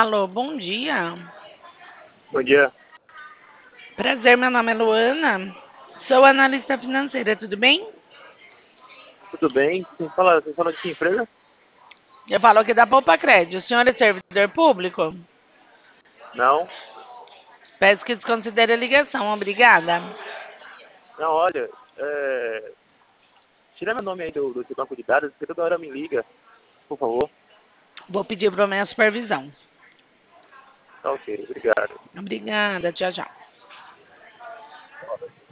Alô, bom dia. Bom dia, Prazer, meu nome é Luana. Sou analista financeira, tudo bem? tudo bem? Você fala de que empresa? Eu falo aqui da Poupa Crédito. O senhor é servidor público? Não, Peço que desconsidere a ligação, obrigada. não, olha, tira meu nome aí do seu banco de dados, porque toda hora me liga, por favor. Vou pedir para minha supervisão. Tá ok, obrigado. Obrigada, tchau, tchau.